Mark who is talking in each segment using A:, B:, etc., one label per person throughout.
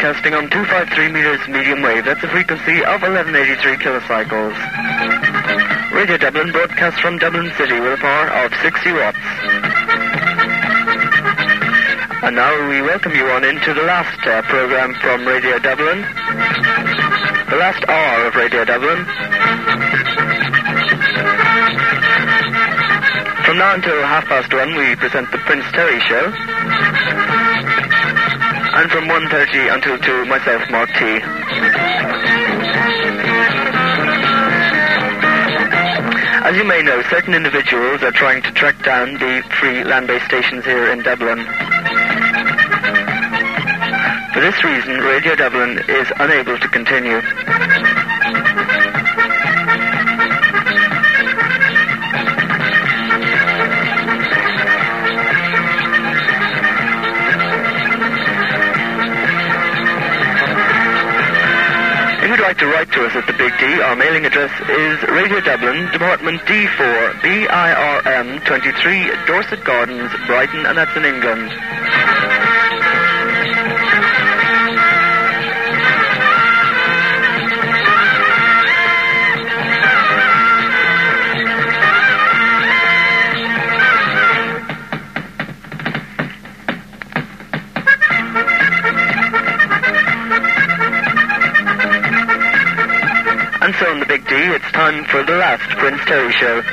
A: broadcasting on 253 meters medium wave. That's a frequency of 1183 kilocycles. Radio Dublin broadcasts from Dublin City with a power of 60 watts. And now we welcome you on into the last program from Radio Dublin. The last hour of Radio Dublin. From now until 1:30 we present the Prince Terry Show. And from 1:30 until 2, myself, Mark T. As you may know, certain individuals are trying to track down the free land-based stations here in Dublin. For this reason, Radio Dublin is unable to continue. If you'd like to write to us at the Big D, our mailing address is Radio Dublin, Department D4, BIRM 23, Dorset Gardens, Brighton, and that's in England. And so on the Big D, it's time for the last Prince Terry Show.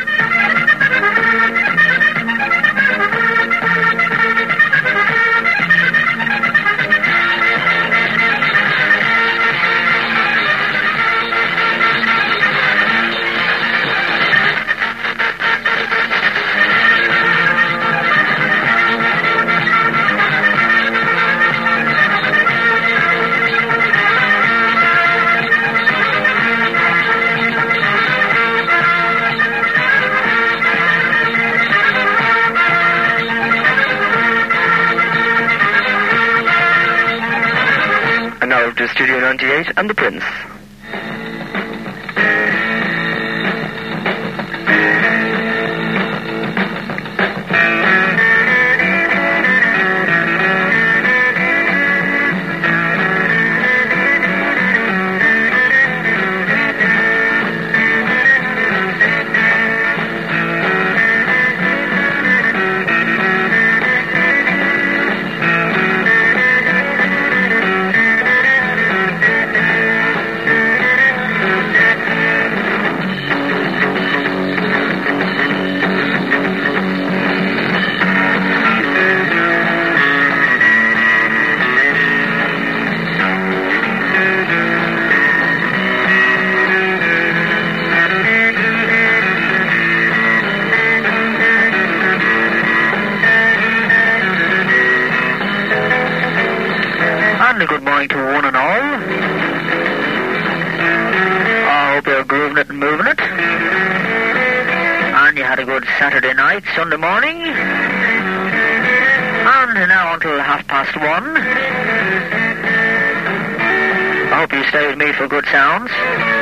A: To Studio 98 and the Prince. Good morning to one and all. I hope you're grooving it and moving it. And you had a good Saturday night, Sunday morning. And now until 1:30. I hope you stay with me for good sounds.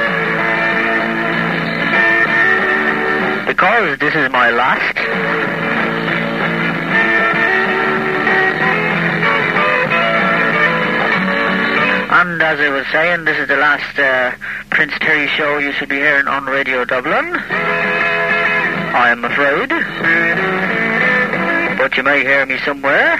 A: Because this is my last. And as I was saying, this is the last Prince Terry show you should be hearing on Radio Dublin. I am afraid. But you may hear me somewhere.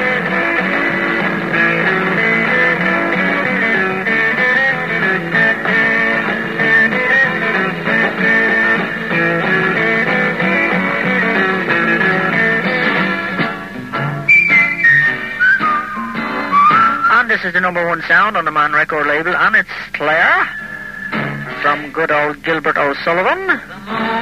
A: This is the #1 sound on the Man record label, and it's Claire from good old Gilbert O'Sullivan.